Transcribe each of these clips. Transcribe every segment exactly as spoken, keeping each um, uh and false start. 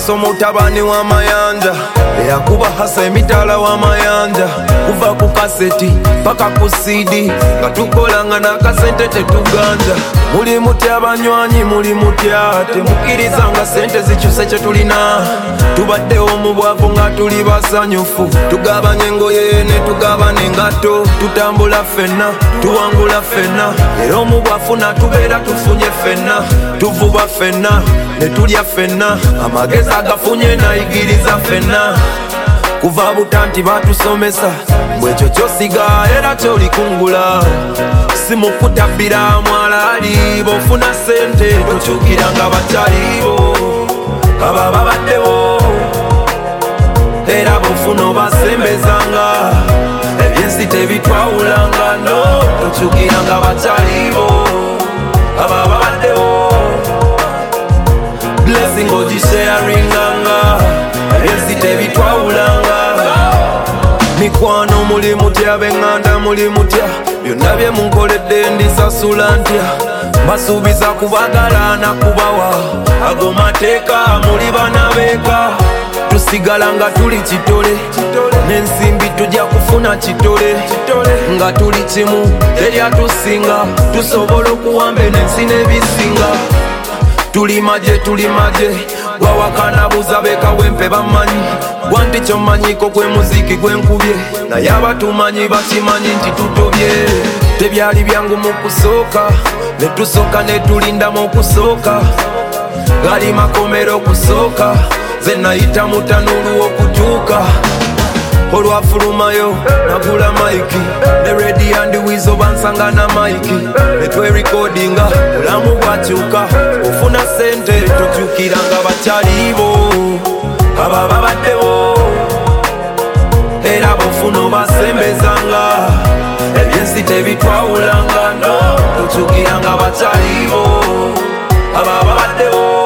Paso mutabani wa mayanja eyakuba hasa emitala wa mayanja kuva ku kaseti paka ku C D nga tukolanga n'akasente tetuganja. Muli mutya abanywanyi muli mutya temukiriza nga sente zikyuse kye tulina tubaddewo mu bwavu nga tuli basanyufu tugabanye engoye ne tugabana engatto tutambula ffenna tuwangula ffenna era omu bwafu natubeera tufunye ffenna tuvuba ffenna ne tulya ffenna amagezi agafunye nayigiriza ffenna kuva butanti batusomesa bwekyo kyosiga era kyolikungula simukutabbira mwalaali bofuna sente tokyukira nga bakyalibo aba babaddewo era bofuna obasembezanga ebyensi tebitwawulanga no tokyukira nga bakyalibo aba babaddewo blessing ogisharinganga ebyensi tebitwawulanga. Mikwano muli mutya benganda muli mutya byonna bye munkoledde ndisasula ntya mbasuubiza kubagala na kubawa ago mateeka muli bana beeka tusigala nga tuli kitole n'ensimbi tujja kufuna kitole nga tuli kimu teryatusinga tusobola okuwamba n'ensi n'ebisinga tuli maje tuli maje gwawakana buza beka wempe bamanyi gwanti kyomanyiko gwe muziki gwenkubye naye abatumanyi bakimanyi nti tutobye tebyali byangu mu kusooka ne tusooka ne tulindamu okusooka gali makomero okusooka ze nayita mutanulu okutuuka olwafulumayo nagula maiki ne redi andi wizo bansanga na maiki netwerikodinga bulamu bwakyuka ofuna sente tokyukira nga bakyalibo aba babaddewo era bofuna obasembezanga ebyensi tebitwawulanga no tokyukira nga bakyalibo aba babaddewo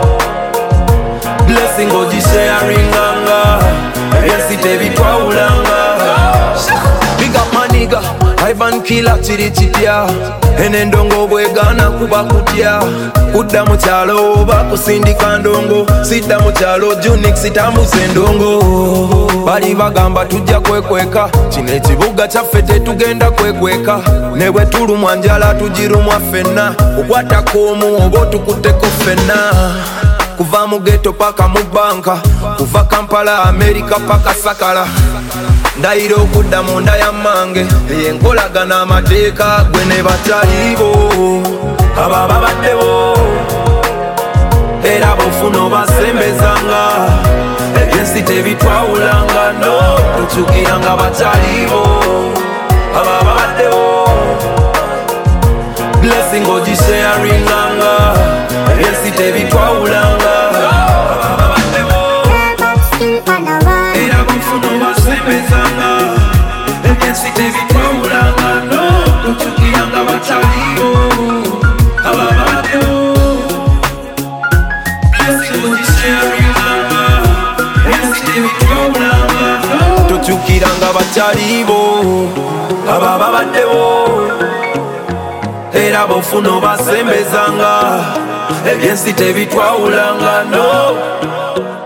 blessing ogisharinganga ebyensi tebitwawulanga. Big up maniga Ivan Killer kiri kitya ene ndongo bwegana kuba kutya kudda mu kyalo oba kusindika ndongo sidda mu kyalo Junix tambuze endongo bali bagamba tujja kwekweka kino ekibuga kyaffe tetugenda kwekweka ne bwe tulumwa njala tugirumwa ffenna okwatako omu oba otukutteko ffenna kuva mu ghetto paka mu banka kuva Kampala America paka Sakala ndayira okudda mu nda ya mmange eyenkolagana amateeka gwe ne bakyalibo aba babaddewo era bofuna obasembezanga ebyensi tebitwawulanga no tokyukira nga bakyalibo aba babaddewo blessing ogisharinganga ebyensi tebitwawulanga aba babaddewo era bofuna obasembezanga ebyensi tebitwawulanga no tokyukira nga bakyalibo aba babaddewo blessing ogisharinganga ebyensi tebitwawulanga tokyukira nga bakyalibo aba babaddewo era bofuna obasembezanga ebyensi tebitwawulanga no